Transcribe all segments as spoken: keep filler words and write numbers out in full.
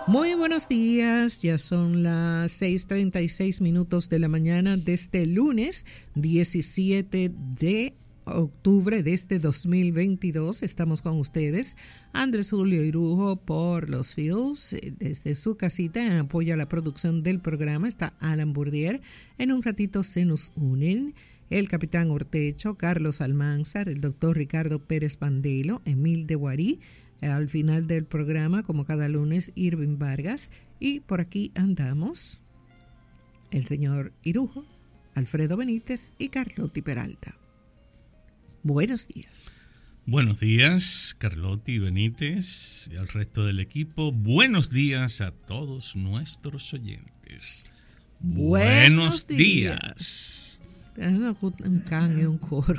Muy buenos días, ya son las seis treinta y seis minutos de la mañana de este lunes diecisiete de octubre de este dos mil veintidós. Estamos con ustedes, Andrés Julio Irujo por los Fields, desde su casita en apoyo a la producción del programa. Está Alan Bourdier, en un ratito se nos unen el capitán Ortecho, Carlos Almanzar, el doctor Ricardo Pérez Pandelo, Emil de Guarí. Al final del programa, como cada lunes, Irving Vargas. Y por aquí andamos el señor Irujo, Alfredo Benítez y Carlotti Peralta. Buenos días. Buenos días, Carlotti Benítez y al resto del equipo. Buenos días a todos nuestros oyentes. Buenos, Buenos días. días. Un can y un coro.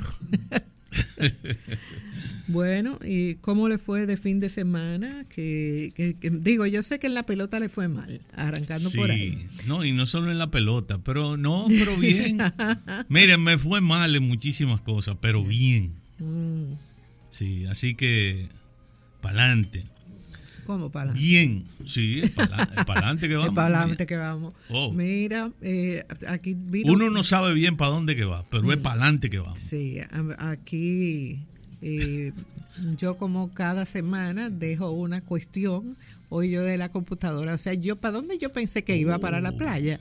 Bueno, ¿y cómo le fue de fin de semana? Que, que, que digo, yo sé que en la pelota le fue mal, arrancando sí, por ahí. No, y no solo en la pelota, pero no, pero bien. Miren, me fue mal en muchísimas cosas, pero bien. Mm. Sí, así que pa'lante. ¿Cómo pa'lante? Bien, sí, es para adelante que vamos. Es para adelante que vamos. Oh. Mira, eh, aquí vino... Uno no sabe bien para dónde que va, pero mm. es para adelante que vamos. Sí, aquí eh, yo como cada semana dejo una cuestión, hoy yo de la computadora, o sea, yo ¿para dónde yo pensé que iba? Oh. Para la playa.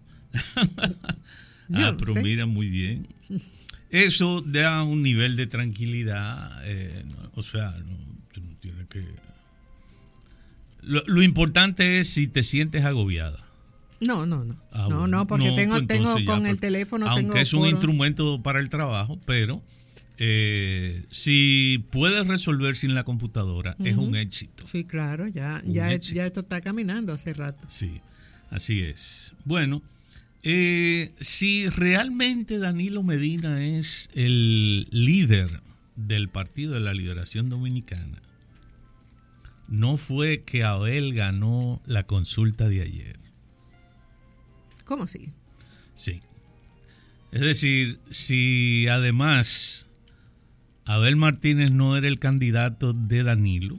Ah, pero sé. Mira, muy bien. Eso da un nivel de tranquilidad, eh, o sea, no, tú no tienes que... Lo, lo importante es si te sientes agobiada. No, no, no. Ah, no, bueno. no, porque no, tengo, pues tengo ya, con el pues, teléfono. Aunque tengo es un foro. instrumento para el trabajo, pero eh, si puedes resolver sin la computadora, uh-huh. es un éxito. Sí, claro, ya, ya, ya esto está caminando hace rato. Sí, así es. Bueno, eh, si realmente Danilo Medina es el líder del Partido de la Liberación Dominicana, no fue que Abel ganó la consulta de ayer. ¿Cómo así? Sí. Es decir, si además Abel Martínez no era el candidato de Danilo,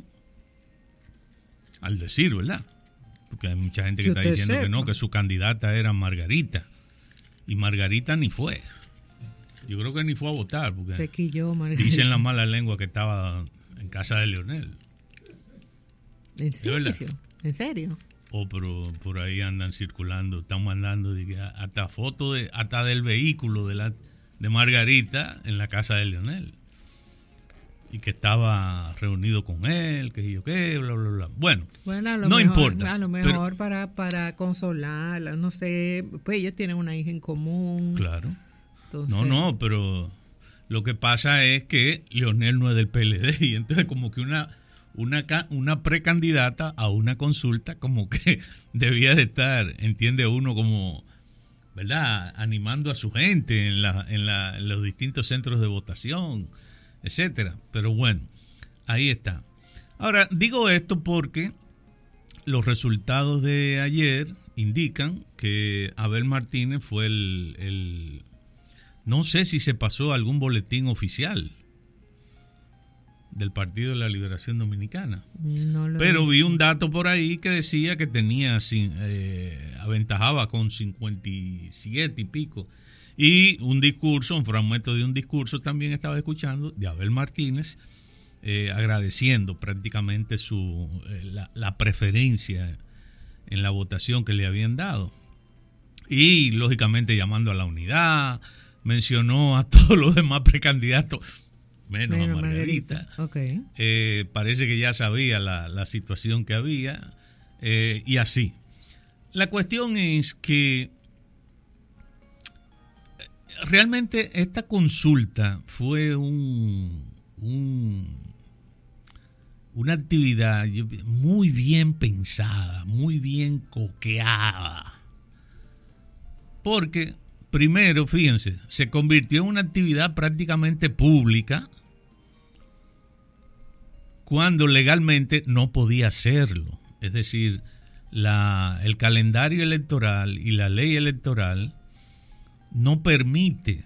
al decir, ¿verdad? Porque hay mucha gente que, que está diciendo sepa. que no, que su candidata era Margarita. Y Margarita ni fue. Yo creo que ni fue a votar, porque se quilló, Margarita. Dicen la mala lengua que estaba en casa de Leonel. ¿En serio? ¿En serio? Oh, pero por ahí andan circulando, están mandando diga, hasta fotos de, hasta del vehículo de la de Margarita en la casa de Leonel. Y que estaba reunido con él, que yo qué, bla, bla, bla. Bueno, bueno a lo no mejor, importa. A lo mejor pero, para, para consolarla, no sé, pues ellos tienen una hija en común. Claro. Entonces, no, no, pero lo que pasa es que Leonel no es del P L D y entonces como que una... Una, una precandidata a una consulta como que debía de estar, entiende uno, como, ¿verdad?, animando a su gente en, la, en, la, en los distintos centros de votación, etcétera. Pero bueno, ahí está. Ahora, digo esto porque los resultados de ayer indican que Abel Martínez fue el, el no sé si se pasó algún boletín oficial del Partido de la Liberación Dominicana. No lo Pero vi un dato por ahí que decía que tenía, eh, aventajaba con cincuenta y siete y pico. Y un discurso, un fragmento de un discurso también estaba escuchando de Abel Martínez, eh, agradeciendo prácticamente su eh, la, la preferencia en la votación que le habían dado. Y lógicamente llamando a la unidad, mencionó a todos los demás precandidatos, menos Menos a Margarita. Margarita. Okay. Eh, parece que ya sabía la, la situación que había eh, y así. La cuestión es que realmente esta consulta fue un, un una actividad muy bien pensada, muy bien coqueada. Porque primero, fíjense, se convirtió en una actividad prácticamente pública cuando legalmente no podía hacerlo. Es decir, la, el calendario electoral y la ley electoral no permite,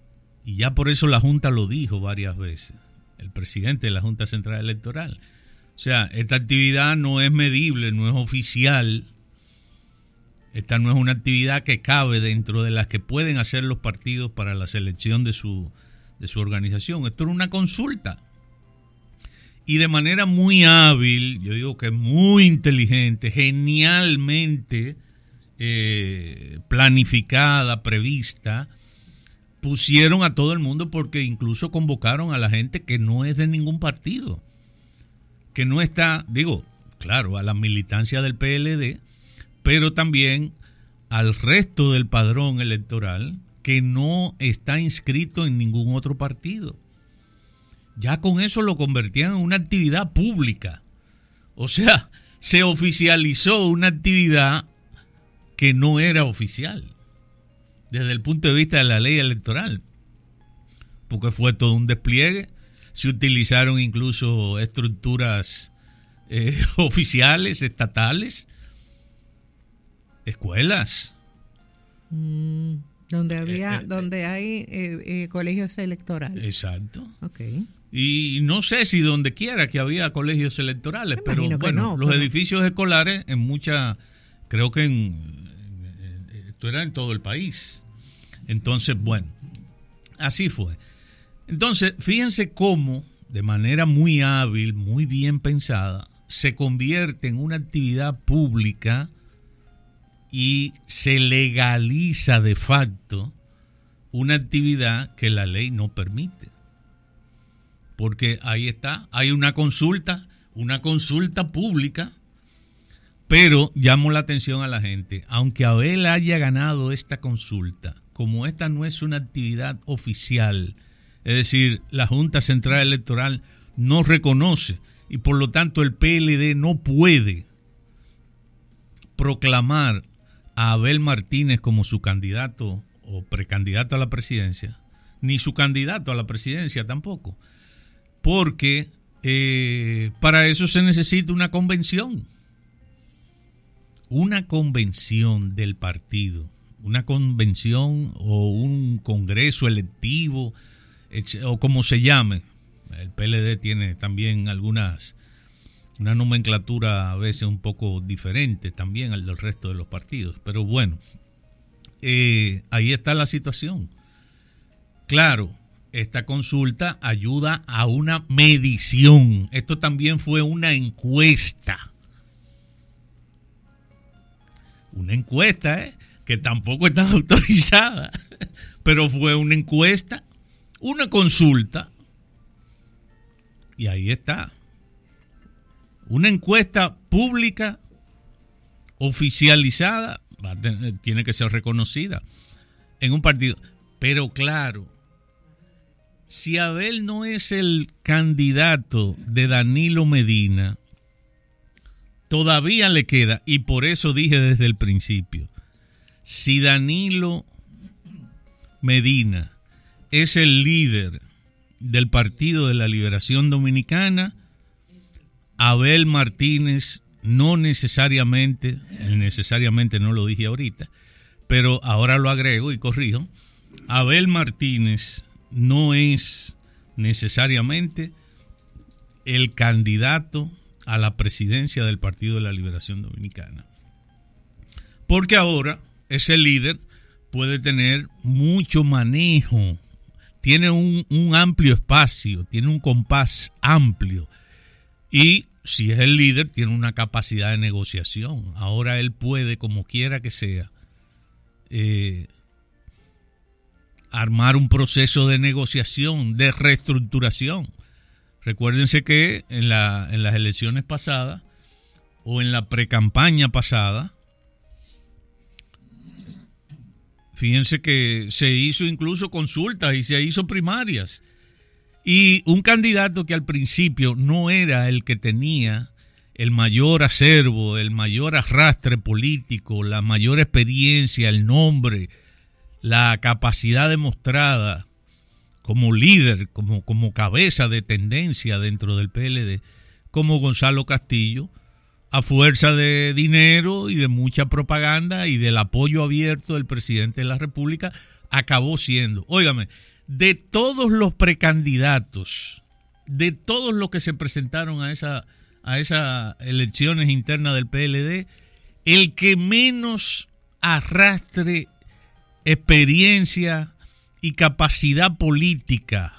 y ya por eso la Junta lo dijo varias veces, el presidente de la Junta Central Electoral, O sea, esta actividad no es medible, no es oficial. Esta no es una actividad que cabe dentro de las que pueden hacer los partidos para la selección de su, de su organización. Esto era una consulta. Y de manera muy hábil, yo digo que muy inteligente, genialmente eh, planificada, prevista, pusieron a todo el mundo, porque incluso convocaron a la gente que no es de ningún partido, que no está, digo, claro, a la militancia del P L D, pero también al resto del padrón electoral que no está inscrito en ningún otro partido. Ya con eso lo convertían en una actividad pública. O sea, se oficializó una actividad que no era oficial desde el punto de vista de la ley electoral, porque fue todo un despliegue. Se utilizaron incluso estructuras eh, oficiales, estatales, escuelas. Mm, donde había, eh, eh, donde hay eh, eh, colegios electorales. Exacto. Okay. Y no sé si donde quiera que había colegios electorales, Me pero bueno, no, los pero... edificios escolares en mucha, creo que en, en, esto era en todo el país. Entonces, bueno, así fue. Entonces, fíjense cómo, de manera muy hábil, muy bien pensada, se convierte en una actividad pública y se legaliza de facto una actividad que la ley no permite. Porque ahí está, hay una consulta, una consulta pública, pero llamo la atención a la gente, aunque Abel haya ganado esta consulta, como esta no es una actividad oficial, es decir, la Junta Central Electoral no reconoce y por lo tanto el P L D no puede proclamar a Abel Martínez como su candidato o precandidato a la presidencia, ni su candidato a la presidencia tampoco, porque eh, para eso se necesita una convención, una convención del partido, una convención o un congreso electivo, o como se llame. El P L D tiene también algunas, una nomenclatura a veces un poco diferente también al del resto de los partidos, pero bueno, eh, ahí está la situación. Claro, esta consulta ayuda a una medición. Esto también fue una encuesta. Una encuesta, ¿eh? Que tampoco está autorizada, pero fue una encuesta, una consulta, y ahí está. Una encuesta pública, oficializada, va a tener, tiene que ser reconocida en un partido. Pero claro, si Abel no es el candidato de Danilo Medina, todavía le queda, y por eso dije desde el principio, si Danilo Medina es el líder del Partido de la Liberación Dominicana, Abel Martínez no necesariamente, necesariamente no lo dije ahorita, pero ahora lo agrego y corrijo, Abel Martínez no es necesariamente el candidato a la presidencia del Partido de la Liberación Dominicana. Porque ahora ese líder puede tener mucho manejo, tiene un, un amplio espacio, tiene un compás amplio y si es el líder tiene una capacidad de negociación. Ahora él puede, como quiera que sea, eh, armar un proceso de negociación, de reestructuración. Recuérdense que en, la, en las elecciones pasadas o en la precampaña pasada, fíjense que se hizo incluso consultas y se hizo primarias. Y un candidato que al principio no era el que tenía el mayor acervo, el mayor arrastre político, la mayor experiencia, el nombre, la capacidad demostrada como líder, como, como cabeza de tendencia dentro del P L D, como Gonzalo Castillo, a fuerza de dinero y de mucha propaganda y del apoyo abierto del presidente de la República, acabó siendo, óigame, de todos los precandidatos, de todos los que se presentaron a esa, a esas elecciones internas del P L D, el que menos arrastre experiencia y capacidad política,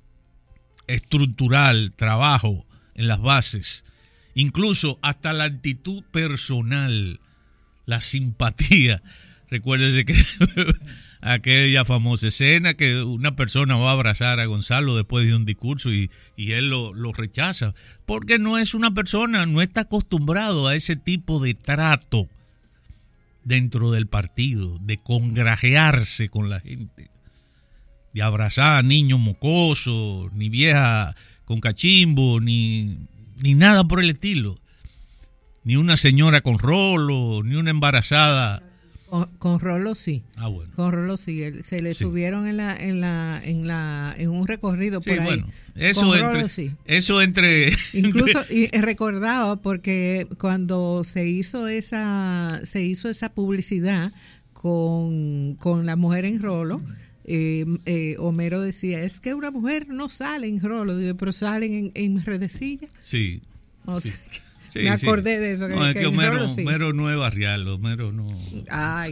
estructural, trabajo en las bases, incluso hasta la actitud personal, la simpatía. Recuérdese que aquella famosa escena que una persona va a abrazar a Gonzalo después de un discurso y, y él lo, lo rechaza, porque no es una persona, no está acostumbrado a ese tipo de trato dentro del partido, de congrajearse con la gente, de abrazar a niños mocosos, ni vieja con cachimbo, ni, ni nada por el estilo, ni una señora con rolo, ni una embarazada. Con, con Rolo sí. Ah, bueno. Con Rolo sí. Él, se le Sí. subieron en la, en la, en la, en un recorrido Sí, por ahí. bueno, eso Con entre, Rolo sí. eso entre, Incluso y he recordado porque cuando se hizo esa, se hizo esa publicidad con, con la mujer en Rolo, eh, eh, Homero decía, es que una mujer no sale en Rolo, digo, pero salen en, en redecilla. sí, O sí. sea, Sí, me sí. acordé de eso. Que, No, es que que en Homero, Rolo sí. Homero no es barrial, Homero no. Ay,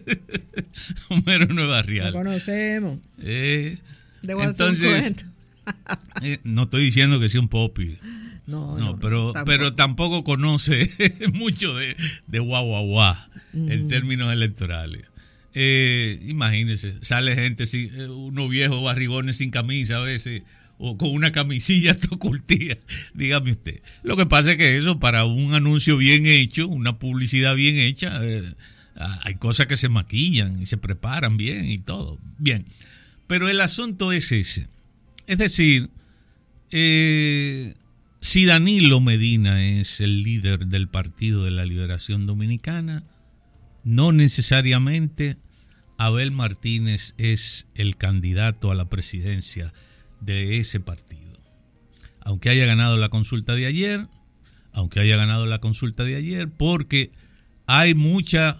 Homero no es lo barrial. conocemos. Eh, Debo hacer un entonces, cuento. eh, no estoy diciendo que sea un popi. No, No, no, pero, tampoco. pero tampoco conoce mucho de, de guau, guau, guau en términos electorales. Eh, imagínense, sale gente, sin, eh, unos viejos barrigones sin camisa a veces, o con una camisilla tocultía, dígame usted. Lo que pasa es que eso, para un anuncio bien hecho, una publicidad bien hecha, eh, hay cosas que se maquillan y se preparan bien y todo. Bien, pero el asunto es ese. Es decir, eh, si Danilo Medina es el líder del Partido de la Liberación Dominicana, no necesariamente Abel Martínez es el candidato a la presidencia de ese partido. Aunque haya ganado la consulta de ayer, aunque haya ganado la consulta de ayer, porque hay mucha...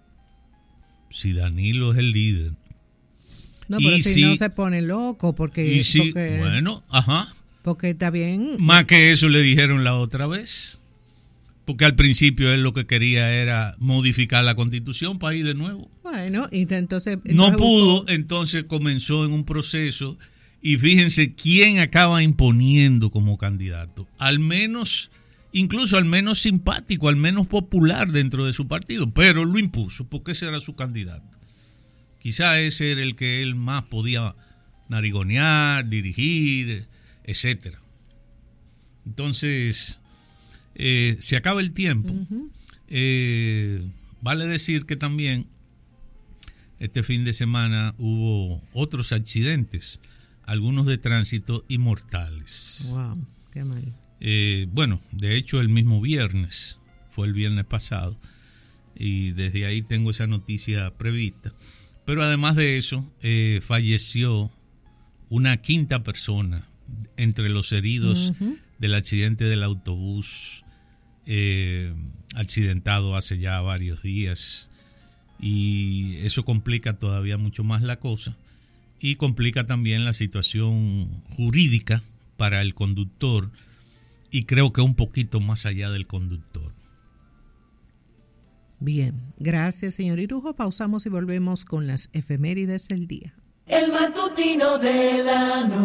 Si Danilo es el líder. No, pero y si, si no se pone loco, porque, Y si, porque, bueno, ajá. porque está bien. Más que eso le dijeron la otra vez. Porque al principio él lo que quería era modificar la constitución para ir de nuevo. Bueno, y te- entonces... No entonces pudo, buscó- entonces comenzó en un proceso y fíjense quién acaba imponiendo como candidato. Al menos, incluso al menos simpático, al menos popular dentro de su partido, pero lo impuso porque ese era su candidato. Quizá ese era el que él más podía narigonear, dirigir, etcétera. Entonces, eh, se acaba el tiempo. Ujú. Eh, vale decir que también este fin de semana hubo otros accidentes, algunos de tránsito y mortales. Wow, qué mal. Eh, bueno, de hecho el mismo viernes, fue el viernes pasado, y desde ahí tengo esa noticia prevista. Pero además de eso, eh, falleció una quinta persona entre los heridos Ujú. del accidente del autobús eh, accidentado hace ya varios días, y eso complica todavía mucho más la cosa y complica también la situación jurídica para el conductor y creo que un poquito más allá del conductor. Bien, gracias señor Irujo. Pausamos y volvemos con las efemérides del día. El matutino de la noche.